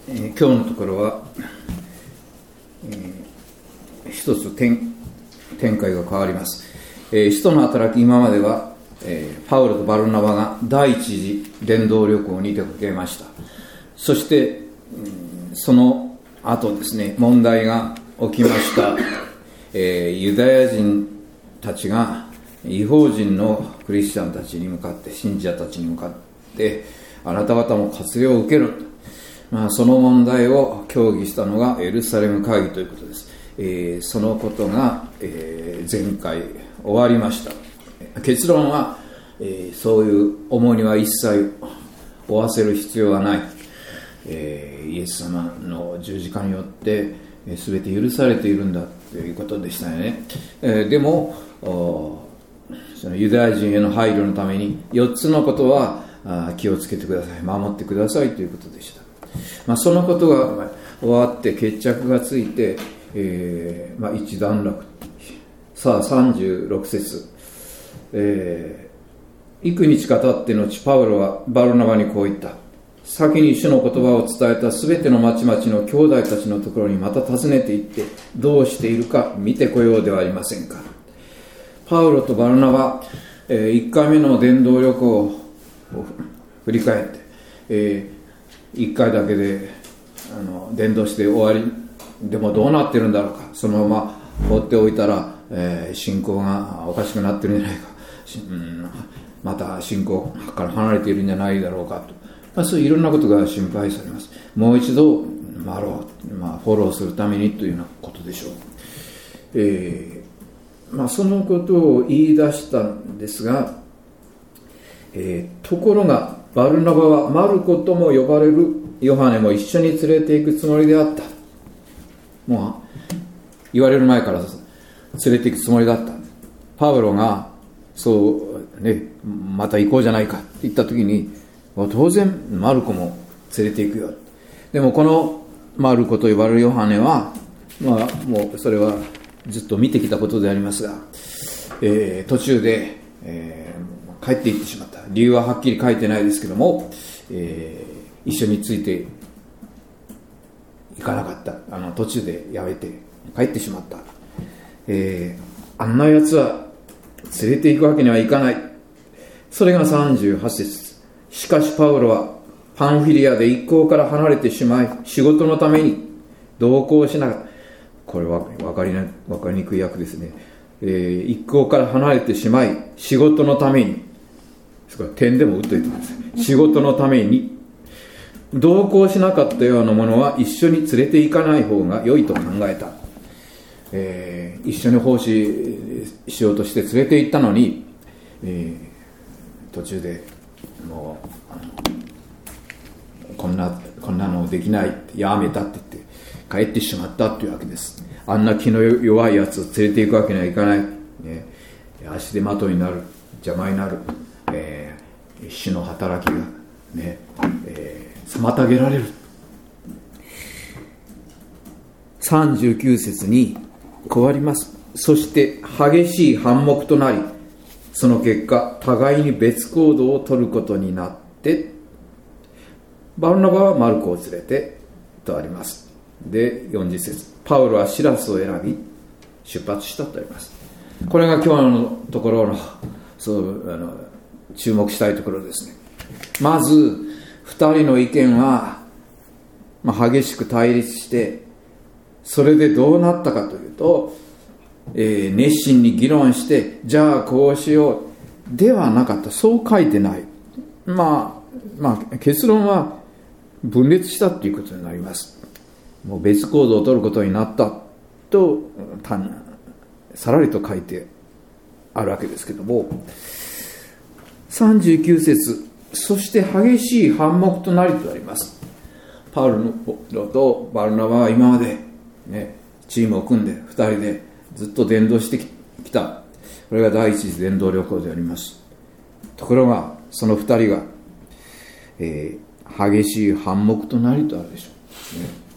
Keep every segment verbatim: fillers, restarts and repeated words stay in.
えー、今日のところは、えー、一つ展展開が変わります。えー、使徒の働き、今までは、えー、パウロとバルナバが第一次伝道旅行に出かけました。そして、うん、その後ですね、問題が起きました。えー、ユダヤ人たちが異邦人のクリスチャンたちに向かって、信者たちに向かって、あなた方も割礼を受ける、まあ、その問題を協議したのがエルサレム会議ということです。えー、そのことが、えー、前回終わりました。結論は、えー、そういう重荷は一切負わせる必要はない、えー、イエス様の十字架によって全て許されているんだということでしたよね。えー、でもそのユダヤ人への配慮のためによっつのことは気をつけてください、守ってくださいということでした。まあ、そのことが終わって決着がついて、えーまあ、一段落。さあさんじゅうろく節、えー、幾日か経って後、パウロはバルナバにこう言った。先に主の言葉を伝えたすべての町々の兄弟たちのところにまた訪ねて行って、どうしているか見てこようではありませんか。パウロとバルナバ、えー、いっかいめの伝道旅行を振り返って、えー、いっかいだけであの伝道して終わりでもどうなってるんだろうか、そのまま放っておいたら、えー、信仰がおかしくなってるんじゃないか、うん、また信仰から離れているんじゃないだろうかと、まあ、そういういろんなことが心配されます。もう一度回ろう、まあ、フォローするためにというようなことでしょう。えーまあ、そのことを言い出したんですが、えー、ところがバルナバはマルコとも呼ばれるヨハネも一緒に連れて行くつもりであった。もう言われる前から連れて行くつもりだった。パウロがそうね、また行こうじゃないかって言った時に、当然マルコも連れて行くよ。でもこのマルコと呼ばれるヨハネは、まあもうそれはずっと見てきたことでありますが、えー、途中で、えー、帰っていってしまった。理由ははっきり書いてないですけども、えー、一緒についていかなかった。あの途中でやめて帰ってしまった。えー、あんなやつは連れて行くわけにはいかない。それがさんじゅうはち節。しかしパウロはパンフィリアで一行から離れてしまい、仕事のために同行しなかった。これは分かりな、分かりにくい訳ですね。えー、一行から離れてしまい、仕事のために、点でも打っといてください。仕事のために同行しなかったようなものは一緒に連れて行かない方が良いと考えた。えー、一緒に奉仕しようとして連れて行ったのに、えー、途中でもうあのこんなこんなのできないってやめたって言って帰ってしまったというわけです。あんな気の弱いやつを連れて行くわけにはいかない、ね、足手まといになる、邪魔になる、えー、主の働きがね、えー、妨げられる。さんじゅうきゅう節に変わります。そして激しい反目となり、その結果互いに別行動を取ることになって、バルナバはマルコを連れてとあります。でよんじゅう節、パウロはシラスを選び出発したとあります。これが今日のところのそうあの注目したいところですね。まずふたりの意見は、まあ、激しく対立して、それでどうなったかというと、えー、熱心に議論して、じゃあこうしようではなかった。そう書いてない。まあ、まあ、結論は分裂したということになります。もう別行動を取ることになったとさらりと書いてあるわけですけども、さんじゅうきゅう節、そして激しい反目となりとあります。パウロとバルナバは今まで、ね、チームを組んでふたりでずっと伝道してきた。これが第一次伝道旅行であります。ところがそのふたりが、えー、激しい反目となりとあるでしょう、ね。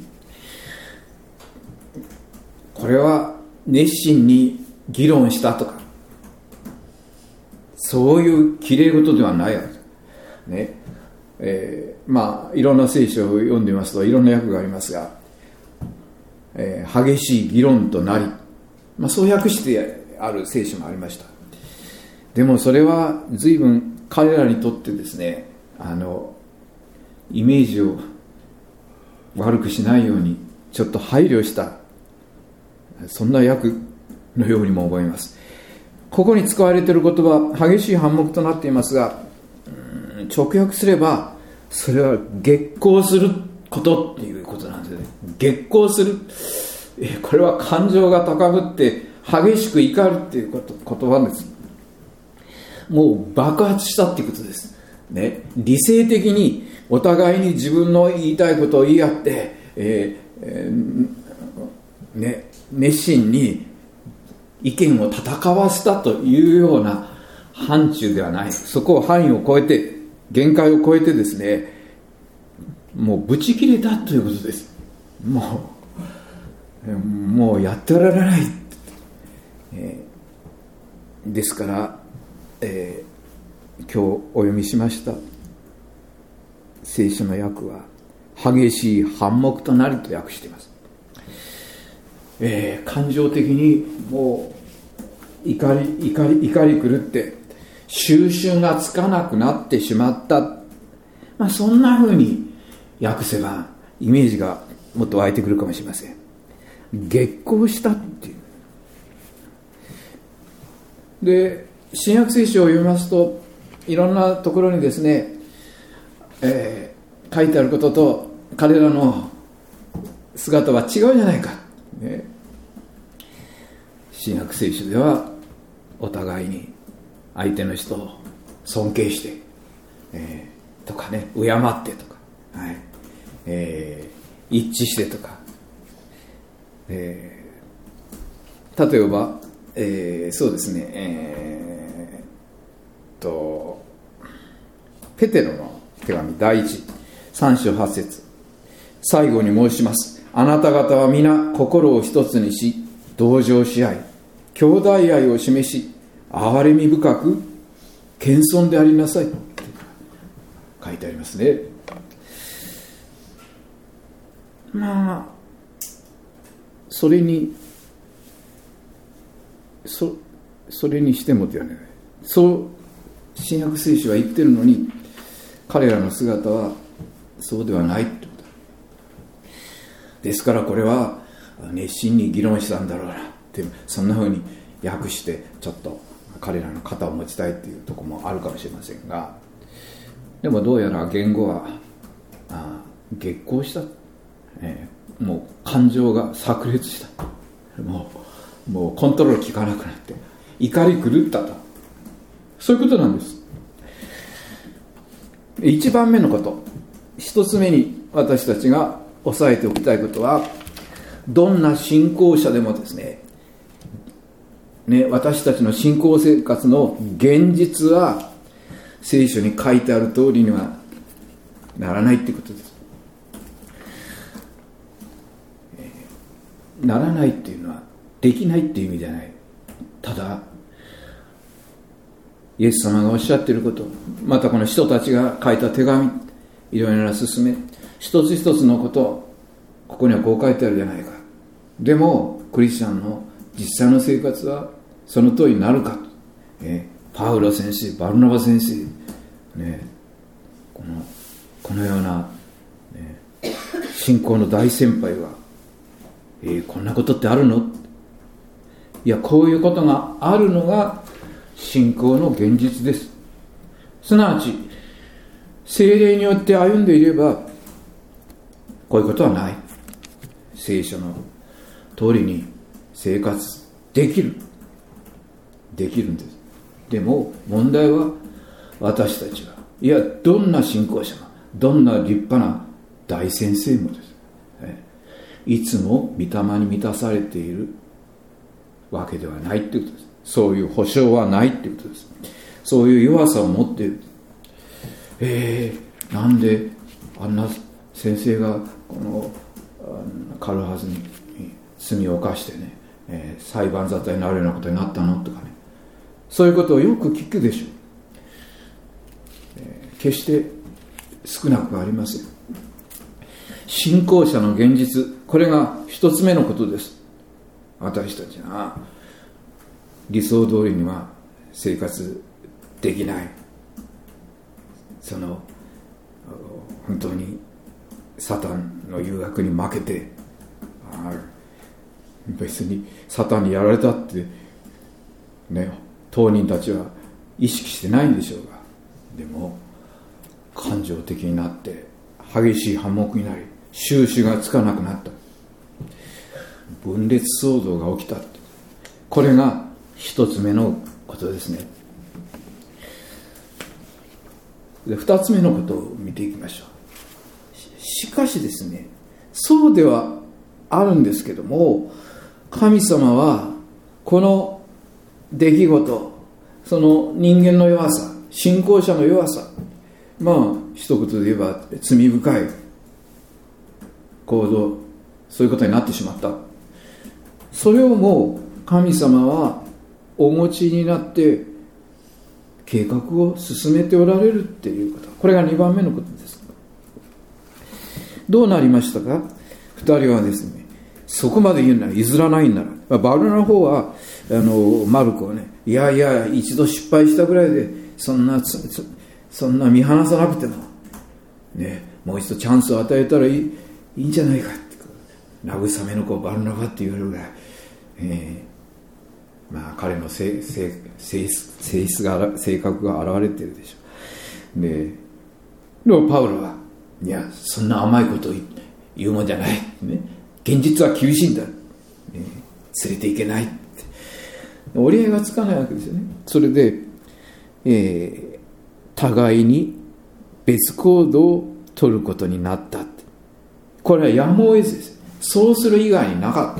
これは熱心に議論したとかそういうきれい事ではないわけです、ね。えまあいろんな聖書を読んでみますといろんな訳がありますが、えー、激しい議論となり、まあ、そう訳してある聖書もありました。でもそれは随分彼らにとってですね、あのイメージを悪くしないようにちょっと配慮したそんな訳のようにも思います。ここに使われている言葉、激しい反目となっていますが、直訳すればそれは激高することっていうことなんですよね。激高する、これは感情が高ぶって激しく怒るっていうこと言葉です。もう爆発したっていうことです、ね、理性的にお互いに自分の言いたいことを言い合って、えーえーね、熱心に意見を戦わせたというような範疇ではない。そこを範囲を超えて、限界を超えてですね、もうブチ切れたということです。もうもうやってられない、えー、ですから、えー、今日お読みしました聖書の訳は激しい反目となりと訳しています。えー、感情的にもう怒り怒り怒り狂って収拾がつかなくなってしまった、まあ、そんなふうに訳せばイメージがもっと湧いてくるかもしれません。激高したっていう。で、新約聖書を読みますといろんなところにですね、えー、書いてあることと彼らの姿は違うじゃないか、ね、新約聖書ではお互いに相手の人を尊敬して、えー、とかね、敬ってとか、はいえー、一致してとか、えー、例えば、えー、そうですね、えー、とペテロの手紙第一三章八節、最後に申します。あなた方は皆心を一つにし同情し合い兄弟愛を示し憐れみ深く謙遜でありなさいと書いてありますね。まあそれにそそれにしてもではない、そう新約聖書は言ってるのに彼らの姿はそうではないってことですから、これは熱心に議論したんだろうなって、そんな風に訳してちょっと彼らの肩を持ちたいっていうところもあるかもしれませんが、でもどうやら言語はあ激高した、えー、もう感情が炸裂した、もう、もうコントロール効かなくなって怒り狂ったと、そういうことなんです。一番目のこと、一つ目に私たちが押さえておきたいことは、どんな信仰者でもですね、ね、私たちの信仰生活の現実は聖書に書いてある通りにはならないってことです。ならないっていうのはできないっていう意味じゃない。ただイエス様がおっしゃっていること、またこの人たちが書いた手紙、いろいろな勧め、一つ一つのこと、ここにはこう書いてあるじゃないか。でもクリスチャンの実際の生活はその通りになるか、えー、パウロ先生、バルナバ先生、ね、このこのような、ね、信仰の大先輩が、えー、こんなことってあるの？いや、こういうことがあるのが信仰の現実です。すなわち聖霊によって歩んでいればこういうことはない。聖書の通りに生活できるできるんです。でも問題は、私たちは、いや、どんな信仰者もどんな立派な大先生もです、いつも御霊に満たされているわけではないということです。そういう保証はないということです。そういう弱さを持っている。えー、なんであんな先生がこの軽はずに罪を犯してね、えー、裁判沙汰になるようなことになったのとかね、そういうことをよく聞くでしょう。えー、決して少なくありません。信仰者の現実、これが一つ目のことです。私たちが理想通りには生活できない、その本当にサタンの誘惑に負けて、あ別にサタンにやられたってね、当人たちは意識してないんでしょうが、でも感情的になって激しい反目になり、収拾がつかなくなった、分裂騒動が起きた。これが一つ目のことですね。で、二つ目のことを見ていきましょう。しかしですね、そうではあるんですけども、神様はこの出来事、その人間の弱さ、信仰者の弱さ、まあ一言で言えば罪深い行動、そういうことになってしまった。それをもう神様はお持ちになって計画を進めておられるっていうこと、これがにばんめのことです。どうなりましたか。ふたりはですね、そこまで言うなら、譲らないんなら、バルナの方はあのマルコはね、いやいや一度失敗したぐらいでそんなそんな見放さなくてもね、もう一度チャンスを与えたらいい、いいんじゃないかって、慰めの子バルナバって言われるぐらい、えー、まあ彼の性性性性質が性格が現れてるでしょう。で、でもパウロはいやそんな甘いことを言うもんじゃない、ね、現実は厳しいんだ、ね、連れていけないって折り合いがつかないわけですよね。それで、えー、互いに別行動を取ることになったって、これはやむを得ずです。そうする以外になかった。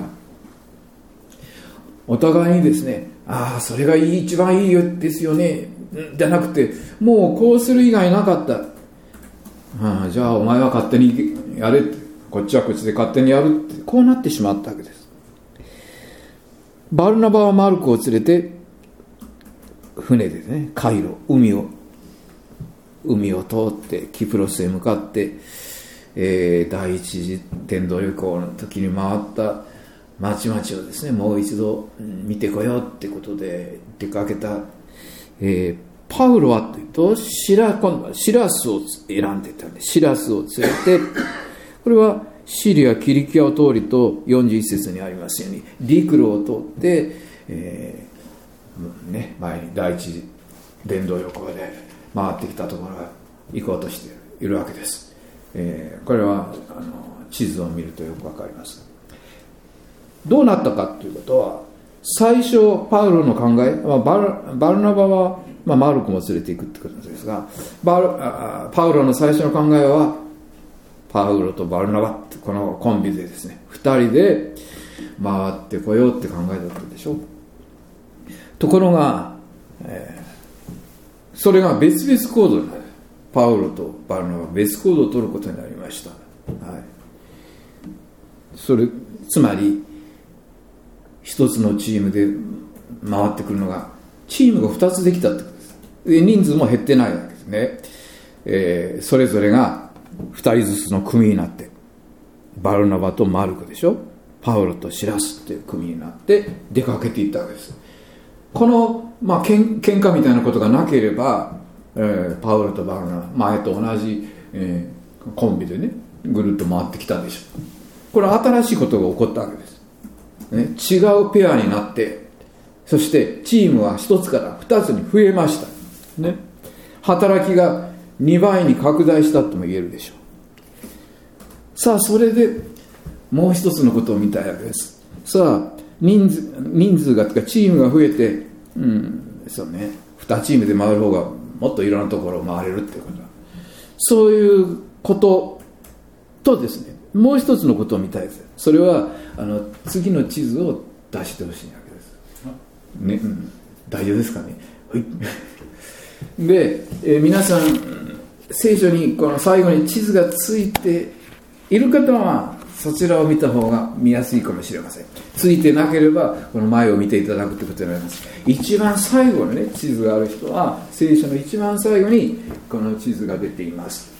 お互いにですね、ああそれがいい一番いいよですよねじゃなくて、もうこうする以外なかった。ああじゃあお前は勝手にやれって、こっちはこっちで勝手にやるって、こうなってしまったわけです。バルナバはマルコを連れて船でね、海路、海を海を通ってキプロスへ向かって、えー、第一次伝道旅行の時に回った町々をですね、もう一度見てこようってことで出かけた、えー、パウロはというとシラ、今度はシラスを選んでたんで、シラスを連れて、これはシリア・キリキアを通りとよんじゅういち節にありますように陸路を通って、えーね、前に第一次伝道旅行で回ってきたところへ行こうとしているわけです。えー、これはあの地図を見るとよくわかります。どうなったかということは、最初パウロの考え、まあ、バル、バルナバは、まあ、マルコも連れていくってことですが、バルあパウロの最初の考えはパウロとバルナバってこのコンビでですね、ふたりで回ってこようって考えだったでしょう。ところが、えー、それが別々行動になる。パウロとバルナバは別行動を取ることになりました。はい、それつまり一つのチームで回ってくるのが、チームがふたつできたってことです。で人数も減ってないわけですね。えー、それぞれがふたりずつの組になって、バルナバとマルコでしょ、パウロとシラスっていう組になって出かけていったわけです。この、まあ、けん喧嘩みたいなことがなければ、えー、パウロとバルナバ前と同じ、えー、コンビでねぐるっと回ってきたでしょう。これは新しいことが起こったわけです、ね、違うペアになって、そしてチームはひとつからふたつに増えました、ね、働きがにばいに拡大したとも言えるでしょう。さあそれでもう一つのことを見たいわけです。さあ人数人数がとかチームが増えて、うんそうね、にチームで回る方がもっといろんなところを回れるっていうこと、そういうこととですね、もう一つのことを見たいです。それはあの次の地図を出してほしいわけです、ねうん、大丈夫ですかね。はいで、えー、皆さん聖書にこの最後に地図がついている方はそちらを見た方が見やすいかもしれません。ついてなければこの前を見ていただくということになります。一番最後のね地図がある人は聖書の一番最後にこの地図が出ています。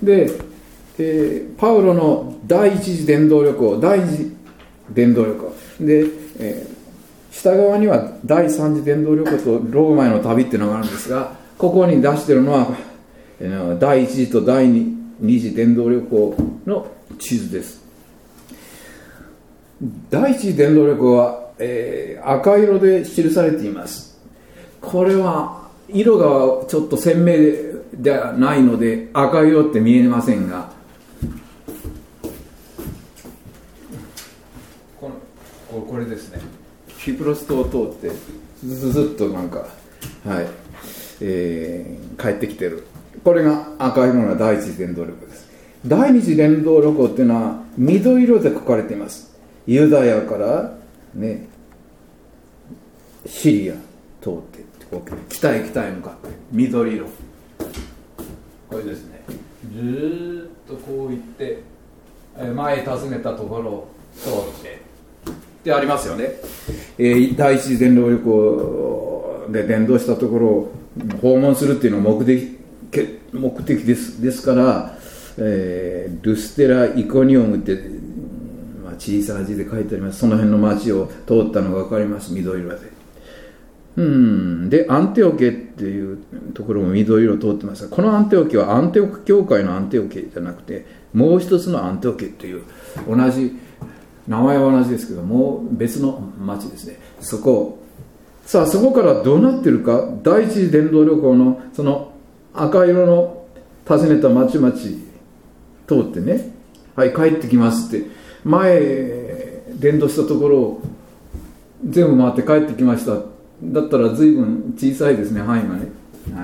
で、えー、パウロの第一次伝道旅行、第二次伝道旅行で、えー、下側には第三次伝道旅行とローマへの旅っていうのがあるんですが、ここに出してるのは、えー、第一次と第二次伝道旅行の地図です。第一次伝道旅行は、えー、赤色で記されています。これは色がちょっと鮮明ではないので赤色って見えませんが、このこれですね、キプロス島を通ってずずずっとなんか、はい、えー、帰ってきてる。これが赤色の第一次伝道旅行です。第二次伝道旅行っていうのは緑色で書かれています。ユダヤからね、シリア通って北へ北へ向かって緑色、これですね、ずーっとこう行って前訪ねたところを通ってでありますよね。えー、第一次伝道旅行で伝道したところを訪問するっていうのが目的目的です。ですから、えー、ルステラ・イコニオムって、まあ、小さな字で書いてあります。その辺の町を通ったのが分かります。緑色で。うん、でアンテオケっていうところも緑色を通ってますが、このアンテオケはアンテオケ教会のアンテオケじゃなくてもう一つのアンテオケっていう同じ名前は同じですけどもう別の町ですね。そこさあそこからどうなってるか、第一次伝道旅行のその赤色の訪ねた町々通ってね、はい帰ってきますって前伝道したところを全部回って帰ってきました。だったら随分小さいですね、範囲がね、はい、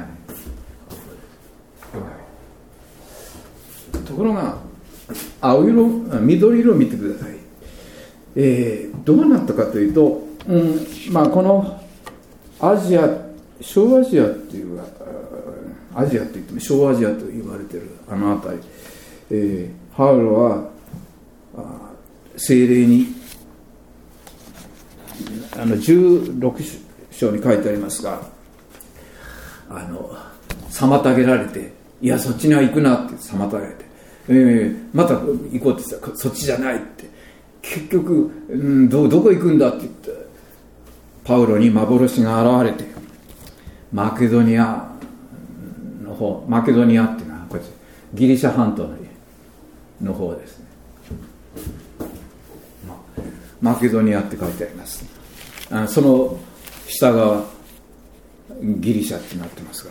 ところが青色緑色を見てください。えー、どうなったかというと、うんまあ、このアジア小アジアっていうアジアといっても小アジアと言われているあの辺り、えー、パウロは聖霊にあのじゅうろく章に書いてありますが、あの妨げられて、いやそっちには行くなって妨げられて、えー、また行こうって言ったらそっちじゃないって、結局、うん、ど, どこ行くんだって言ってパウロに幻が現れて、マケドニアの方、マケドニアっていうのはこっちギリシャ半島の方ですね、ま、マケドニアって書いてあります。あその下がギリシャってなってますが、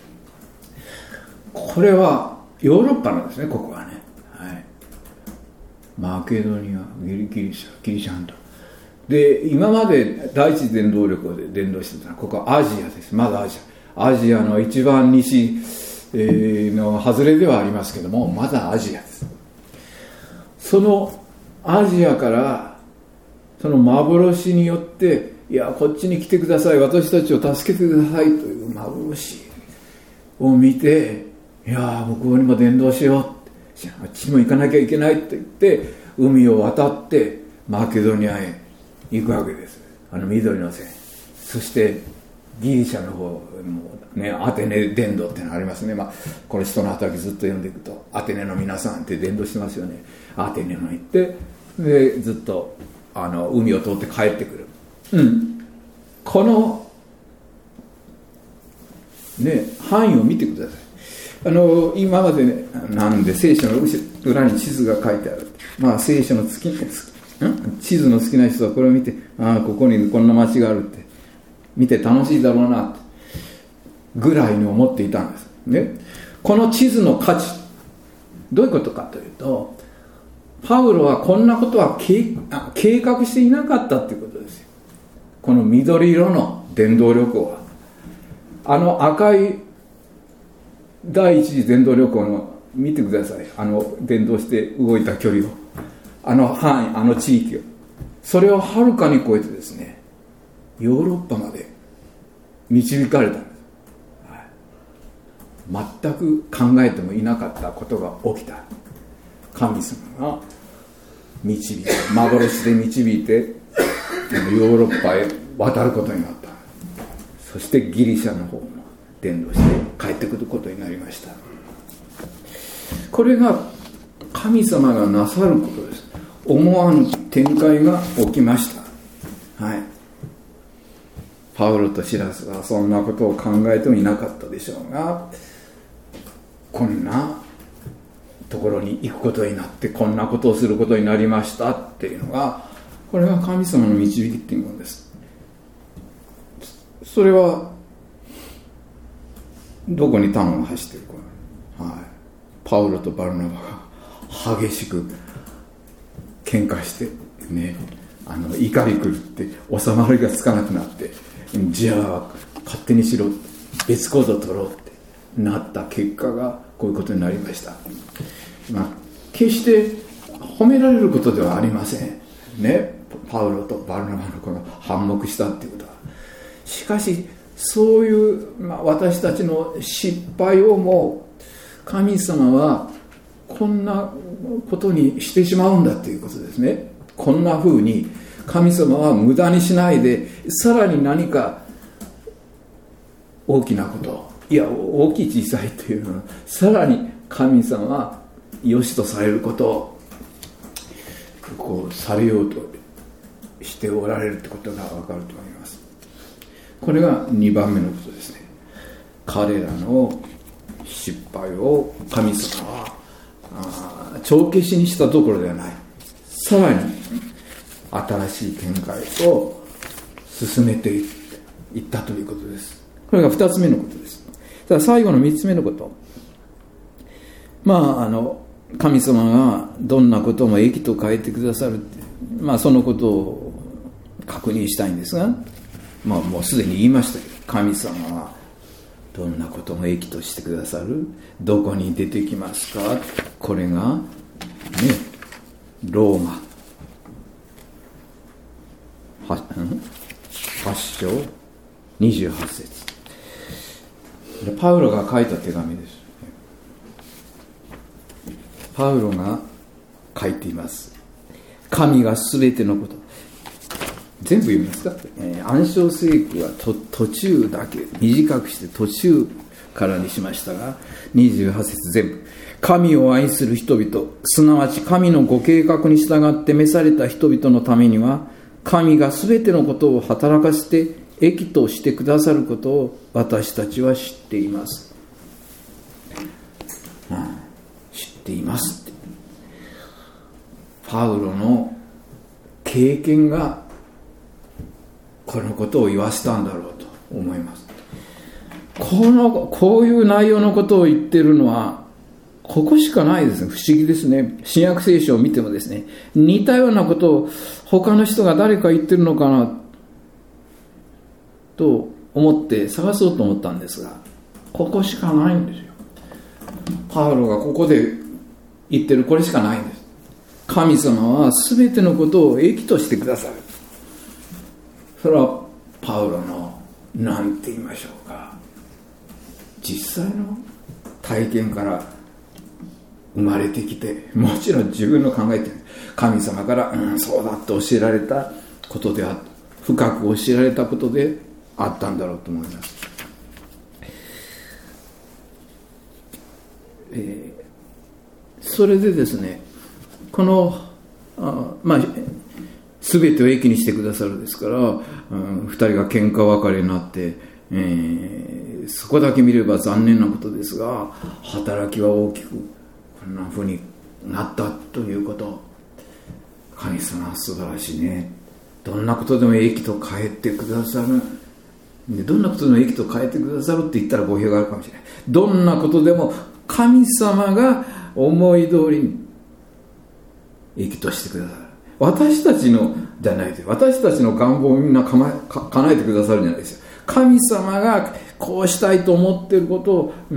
これはヨーロッパなんですね、ここはね、はい、マケドニア、ギリ、ギリシャ、ギリシャ半島で、今まで第一次伝道旅行で伝道してたのはここはアジアです。まだアジアアジアの一番西の外れではありますけども、まだアジアです。そのアジアからその幻によって、いやこっちに来てください、私たちを助けてくださいという幻を見て、いや向こうにも伝道しよう、あっちにも行かなきゃいけないと言って海を渡ってマケドニアへ行くわけです。あの緑の線、そしてギリシャの方もね、アテネ伝道ってのがありますね。まあこれ人の働きずっと読んでいくと、アテネの皆さんって伝道してますよね。アテネの行ってでずっとあの海を通って帰ってくる、うん、このね範囲を見てください。あの今までね、なんで聖書の裏に地図が書いてある、まあ聖書の好きん地図の好きな人はこれを見て、ああここにこんな町があるって見て楽しいだろうなってぐらいに思っていたんですね。この地図の価値、どういうことかというと、パウロはこんなことは 計, 計画していなかったということですよ。この緑色の伝道旅行は、あの赤い第一次伝道旅行の見てください、あの伝道して動いた距離を、あの範囲、あの地域を、それをはるかに超えてですね、ヨーロッパまで導かれたんです、はい、全く考えてもいなかったことが起きた。神様が導いて、幻で導いてヨーロッパへ渡ることになった。そしてギリシャの方も伝道して帰ってくることになりました。 これが神様がなさることです。思わぬ展開が起きました。はい。パウロとシラスはそんなことを考えてもいなかったでしょうが、こんなところに行くことになってこんなことをすることになりましたっていうのが、これが神様の導きっていうものです。それはどこに端を走っているか、はい、パウロとバルナバが激しく喧嘩してね、あの怒り狂って収まりがつかなくなって、じゃあ勝手にしろ、別行動を取ろうってなった結果がこういうことになりました。まあ、決して褒められることではありませんね、パウロとバルナバの子が反目したっていうことは。しかしそういう、まあ、私たちの失敗をも神様はこんなことにしてしまうんだということですね。こんな風に神様は無駄にしないで、さらに何か大きなこと、いや大きい小さいというのは、さらに神様は良しとされることをこうされようとしておられるということが分かると思います。これがにばんめのことですね。彼らの失敗を神様はあ帳消しにしたどころではない、さらに新しい展開を進めていったということです。これがふたつめのことです。ただ最後のみっつめのこと、まああの神様がどんなことも益と変えてくださるって、まあそのことを確認したいんですが、まあもうすでに言いましたけど、神様はどんなことも益としてくださる。どこに出てきますか。これがね、ローマははっ章にじゅうはち節、パウロが書いた手紙です。パウロが書いています。神がすべてのこと、全部読みますか、えー、暗唱聖句はと途中だけ短くして途中からにしましたが、にじゅうはち節全部、神を愛する人々、すなわち神のご計画に従って召された人々のためには、神がすべてのことを働かせて益としてくださることを私たちは知っています、うん、知っていますって、パウロの経験がこのことを言わせたんだろうと思います。このこういう内容のことを言ってるのはここしかないですね。不思議ですね。新約聖書を見てもですね、似たようなことを他の人が誰か言ってるのかなと思って探そうと思ったんですが、ここしかないんですよ。パウロがここで言ってるこれしかないんです。神様は全てのことを益としてくださる。それはパウロの何て言いましょうか、実際の体験から生まれてきて、もちろん自分の考えて神様から、うん、そうだと教えられたことであった、深く教えられたことであったんだろうと思います。えー、それでですね、このあまあ全てを益にしてくださるですから、うん、二人が喧嘩別れになって、えー、そこだけ見れば残念なことですが、働きは大きくこんな風になったということ、神様は素晴らしいね。どんなことでも益と変えてくださる。でどんなことでも益と変えてくださるって言ったら語弊があるかもしれない。どんなことでも神様が思い通りに益としてくださる。私たちのじゃないです。私たちの願望をみんなかまか叶えてくださるんじゃないですよ。神様がこうしたいと思っていることを、うん、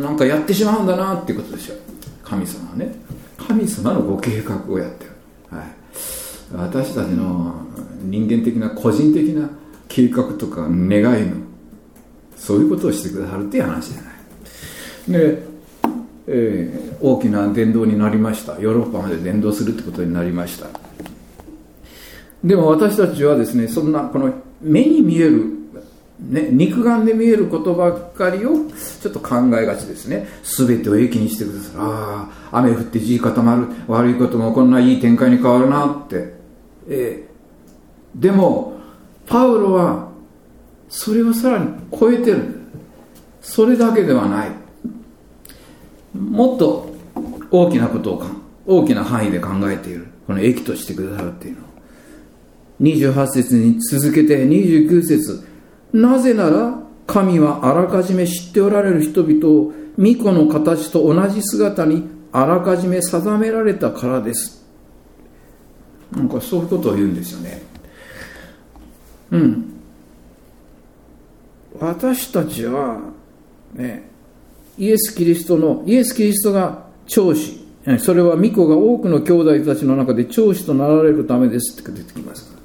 なんかやってしまうんだなっていうことですよ。神様はね、神様のご計画をやってる、はい、私たちの人間的な個人的な計画とか願いのそういうことをしてくださるっていう話じゃないで、えー、大きな伝道になりました。ヨーロッパまで伝道するってことになりました。でも私たちはですね、そんなこの目に見えるね、肉眼で見えることばっかりをちょっと考えがちですね。すべてを益にしてください。ああ、雨降って地固まる、悪いこともこんないい展開に変わるなって、えー、でもパウロはそれをさらに超えてる。それだけではない、もっと大きなことを大きな範囲で考えている。この益としてくださるっていうのをにじゅうはち節に続けてにじゅうきゅう節、なぜなら神はあらかじめ知っておられる人々を御子の形と同じ姿にあらかじめ定められたからです。なんかそういうことを言うんですよね。うん私たちはね、イエス・キリストのイエス・キリストが長子、それは御子が多くの兄弟たちの中で長子となられるためですって出てきますから、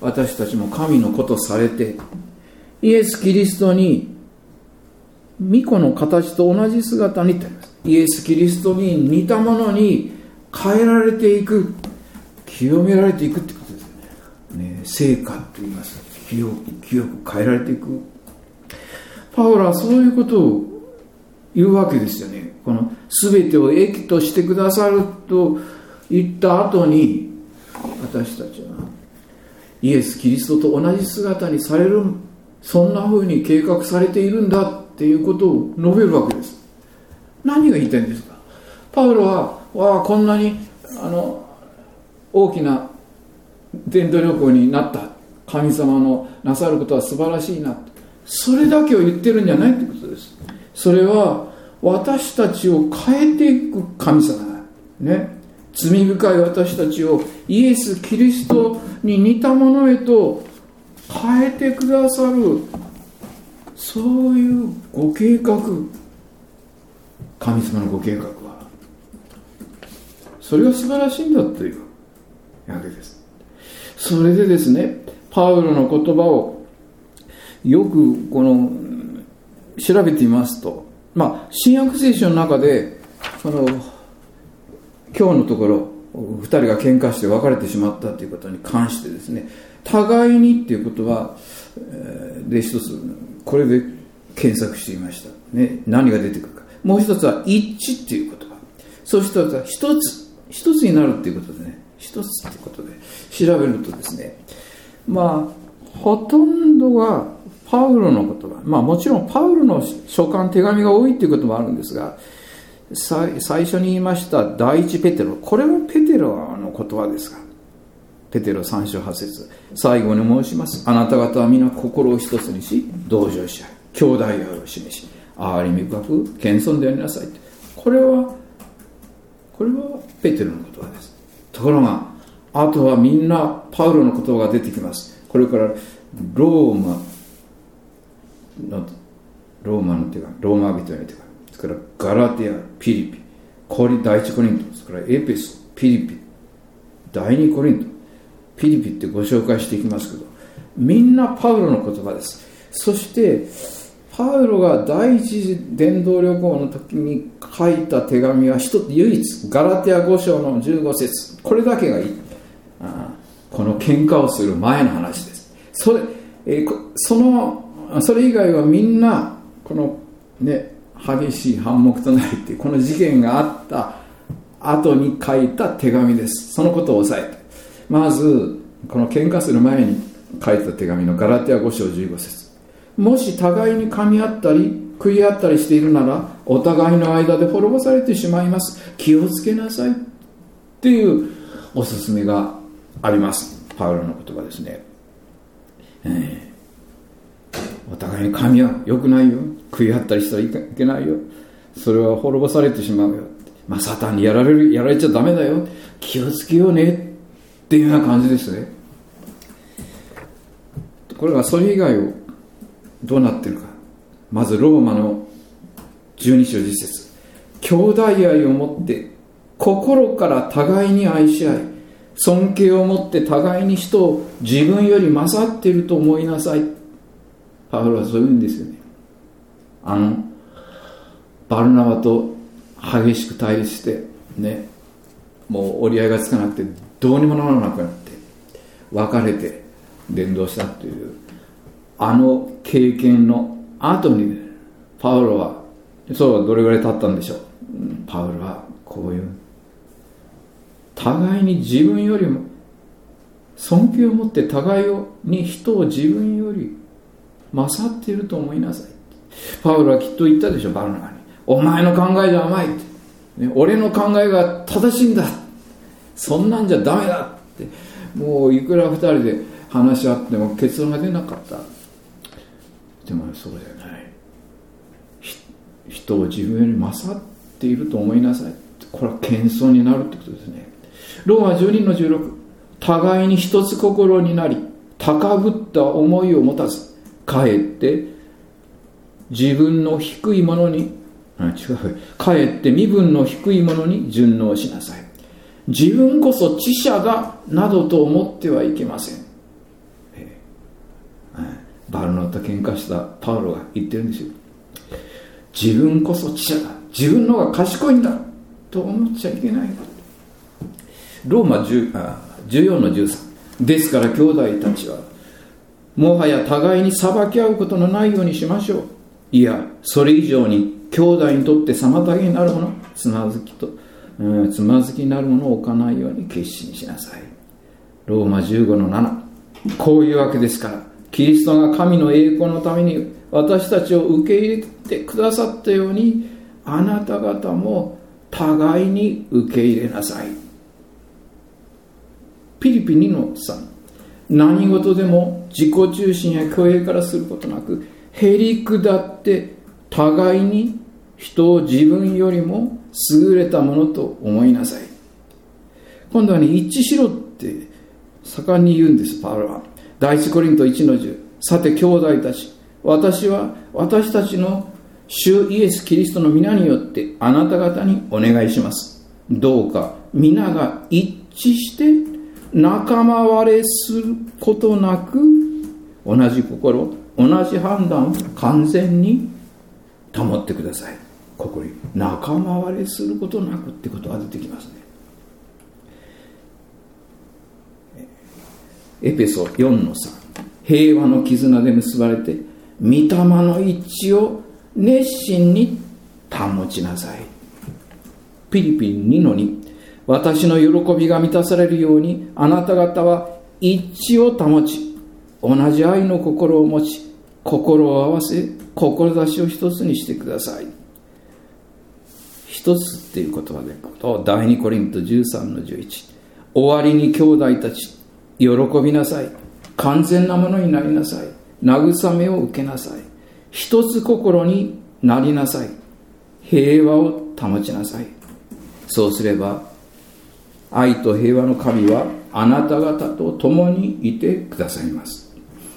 私たちも神の子とされてイエス・キリストに御子の形と同じ姿にってあります。イエス・キリストに似たものに変えられていく、清められていくってことですよね。ね、聖化と言います。清く変えられていく。パウロはそういうことを言うわけですよね。この全てを益としてくださると言った後に、私たちはイエス・キリストと同じ姿にされる、そんな風に計画されているんだっていうことを述べるわけです。何が言いたいんですか。パウロはわあこんなにあの大きな伝道旅行になった、神様のなさることは素晴らしいな、それだけを言ってるんじゃないってことです。それは私たちを変えていく神様だね。罪深い私たちをイエス・キリストに似たものへと変えてくださる、そういうご計画、神様のご計画はそれが素晴らしいんだというわけです。それでですね、パウロの言葉をよくこの調べてみますと、まあ新約聖書の中でその今日のところふたりが喧嘩して別れてしまったということに関してですね、互いにっていうことはで一つこれで検索していました、ね、何が出てくるか。もう一つは一致っていう言葉、そして一つ一つになるっていうことでね、一つっていうことで調べるとですね、まあほとんどがパウロの言葉、まあもちろんパウロの書簡手紙が多いっていうこともあるんですが、最初に言いました第一ペテロ、これもペテロの言葉ですが、ペテロさん章はち節、最後に申します。あなた方は皆心を一つにし、同情し合い、兄弟愛を示し、憐れみ深く謙遜でありなさい。これはこれはペテロの言葉です。ところがあとはみんなパウロの言葉が出てきます。これからローマのローマの手紙、ローマ人への手紙、それからガラティア、ピリピ、コリ第一コリント、それからエペソ、ピリピ、第二コリント、ピリピってご紹介していきますけど、みんなパウロの言葉です。そしてパウロが第一次伝道旅行の時に書いた手紙は一つ唯一、ガラティアご章のじゅうご節、これだけがいい。あこの喧嘩をする前の話です。それ、えー、そのそれ以外はみんなこのね激しい反目となりっていうこの事件があった後に書いた手紙です。そのことを押さえて、まずこの喧嘩する前に書いた手紙のガラティアご章じゅうご節、もし互いに噛み合ったり食い合ったりしているならお互いの間で滅ぼされてしまいます。気をつけなさいっていうおすすめがあります。パウロの言葉ですね、えー、お互いに噛み合う、よくないよ、食い合ったりしたらいけないよ、それは滅ぼされてしまうよ、まあ、サタンにやられるやられちゃダメだよ、気をつけようねっていうような感じですね。これはそれ以外をどうなっているか。まずローマのじゅうに章じゅっ節、兄弟愛を持って心から互いに愛し合い、尊敬を持って互いに人を自分より勝っていると思いなさい。パウロはそう言うんですよね。あのバルナバと激しく対立してね、もう折り合いがつかなくてどうにもならなくなって別れて伝道したという、 あの経験の後にパウロは、そうどれぐらい経ったんでしょう。パウロはこういう、互いに自分よりも尊敬を持って互いに人を自分より勝っていると思いなさい。パウロはきっと言ったでしょ、バルナバに。お前の考えじゃ甘いって、ね、俺の考えが正しいんだ、そんなんじゃダメだって、もういくら二人で話し合っても結論が出なかった。でもそうじゃない、人を自分より勝っていると思いなさい。これは謙遜になるってことですね。ローマじゅうにのじゅうろく、互いに一つ心になり、高ぶった思いを持たず、かえって自分の低いものに、あ、違う、かえって身分の低いものに順応しなさい。自分こそ知者だなどと思ってはいけません。えー、バルナバと喧嘩したパウロが言ってるんですよ。自分こそ知者だ、自分の方が賢いんだと思っちゃいけない。ローマじゅう、あ、じゅうよんのじゅうさん、ですから兄弟たちはもはや互いに裁き合うことのないようにしましょう。いや、それ以上に兄弟にとって妨げになるもの、つまずきと、うん、つまずきになるものを置かないように決心しなさい。ローマじゅうごのなな、こういうわけですから、キリストが神の栄光のために私たちを受け入れてくださったように、あなた方も互いに受け入れなさい。ピリピにのさん、何事でも自己中心や虚栄からすることなく、へりくだって互いに人を自分よりも優れたものと思いなさい。今度はね、一致しろって盛んに言うんです、パウロは。第一コリントいちのじゅう、さて兄弟たち、私は私たちの主イエス・キリストの皆によってあなた方にお願いします。どうか皆が一致して仲間割れすることなく、同じ心、同じ判断を完全に保ってください。ここに仲間割れすることなくってことが出てきますね。エペソよんのさん、平和の絆で結ばれて御霊の一致を熱心に保ちなさい。ピリピにのに、私の喜びが満たされるようにあなた方は一致を保ち、同じ愛の心を持ち、心を合わせ、志を一つにしてください。一つっていう言葉でと、第二コリントじゅうさんのじゅういち、終わりに兄弟たち、喜びなさい。完全なものになりなさい。慰めを受けなさい。一つ心になりなさい。平和を保ちなさい。そうすれば、愛と平和の神はあなた方と共にいてくださいます。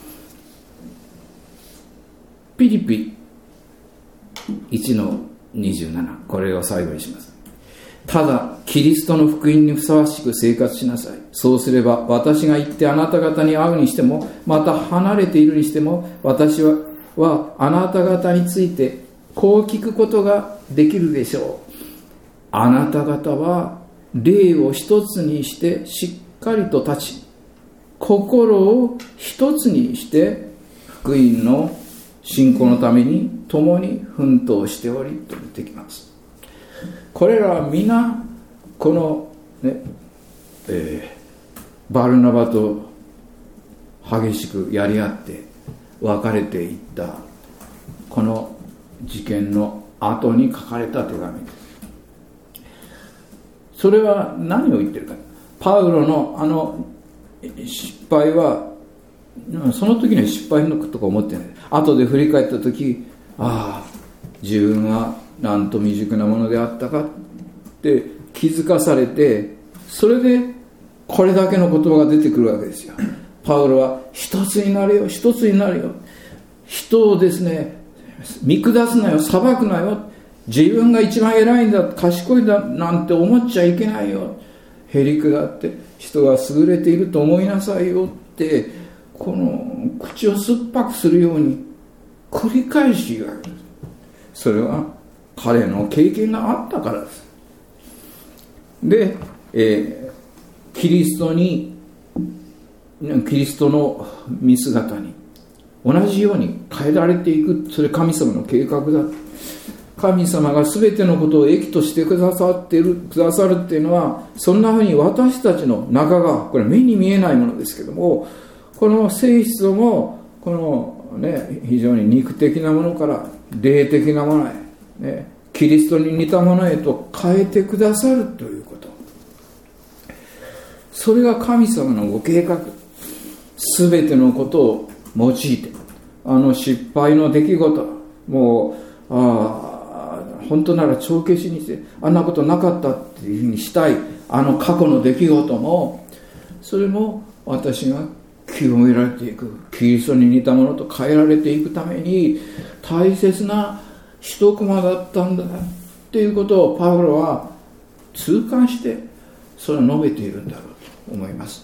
ピリピいちのにじゅうなな、これを最後にします。ただキリストの福音にふさわしく生活しなさい。そうすれば私が行ってあなた方に会うにしても、また離れているにしても、私は、はあなた方についてこう聞くことができるでしょう。あなた方は霊を一つにしてしっかりと立ち、心を一つにして福音の信仰のために共に奮闘しておりと言ってきます。これらは皆この、ねえー、バルナバと激しくやり合って別れていったこの事件の後に書かれた手紙です。それは何を言ってるか。パウロのあの失敗はその時には失敗のことか思ってない。後で振り返った時、ああ自分はなんと未熟なものであったかって気づかされて、それでこれだけの言葉が出てくるわけですよ。パウロは一つになれよ、一つになれよ、人をですね見下すなよ、裁くなよ、自分が一番偉いんだ、賢いんだなんて思っちゃいけないよ、へりくだって人が優れていると思いなさいよって、この口を酸っぱくするように繰り返し言われる。それは彼の経験があったからです。で、えー、キリストにキリストの見姿に同じように変えられていく。それ神様の計画だ。神様が全てのことを益としてくださっているくださるっていうのは、そんなふうに私たちの中が、これ目に見えないものですけども、この性質をもこのね、非常に肉的なものから霊的なものへ、ね、キリストに似たものへと変えてくださるということ。それが神様のご計画。すべてのことを用いて、あの失敗の出来事、もうあ本当なら帳消しにしてあんなことなかったっていうふうにしたい、あの過去の出来事も、それも私が清められていく、キリストに似たものと変えられていくために大切な一コマだったんだっていうことをパウロは痛感してそれを述べているんだろうと思います。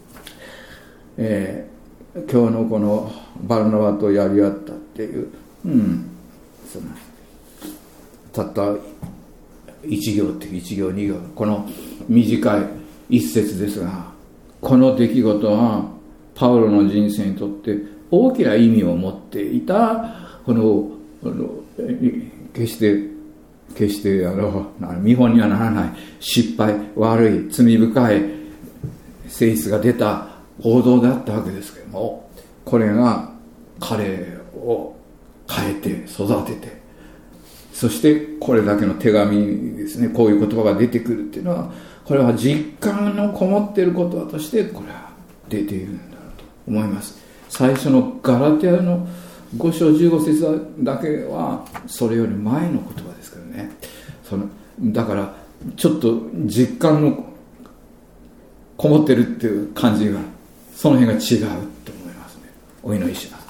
えー、今日のこのバルナバとやり合ったっていう、うん、そのたった一行って一行二行、この短い一節ですが、この出来事はパウロの人生にとって大きな意味を持っていた。この、あの決して決してあの見本にはならない失敗、悪い罪深い性質が出た行動であったわけですけども、これが彼を変えて育てて、そしてこれだけの手紙ですね、こういう言葉が出てくるっていうのは、これは実感のこもっている言葉としてこれは出ているんだろうと思います。最初のガラテヤのご章じゅうご節だけはそれより前の言葉ですけどね。そのだからちょっと実感のこもってるっていう感じが、その辺が違うと思いますね。お祈りします。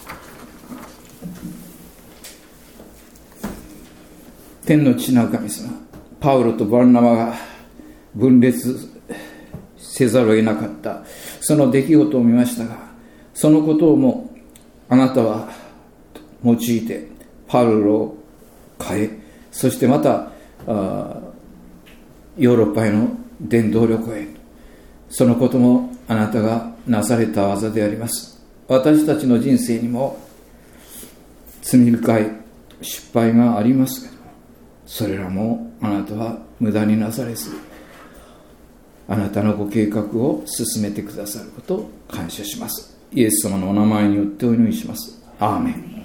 天の父なる神様、パウロとバルナバが分裂せざるを得なかったその出来事を見ましたが、そのことをもあなたは用いてパウロを変え、そしてまたあヨーロッパへの伝道旅行へ、そのこともあなたがなされた技であります。私たちの人生にも罪深い失敗がありますけど、それらもあなたは無駄になされず、あなたのご計画を進めてくださることを感謝します。イエス様のお名前によってお祈りします。アーメン。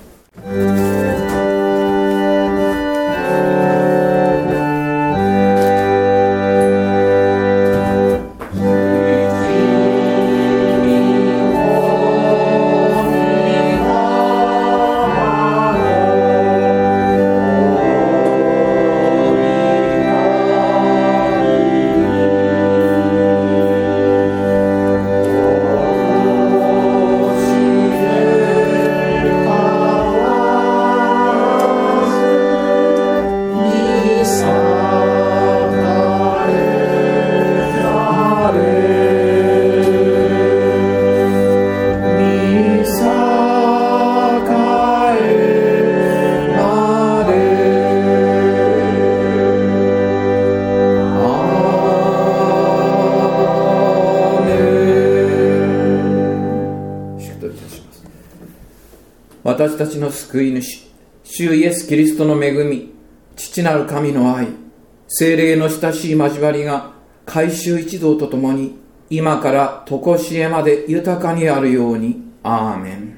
私たちの救い主、主イエス・キリストの恵み、父なる神の愛、聖霊の親しい交わりが改宗一同とともに今から常しえまで豊かにあるように。アーメン。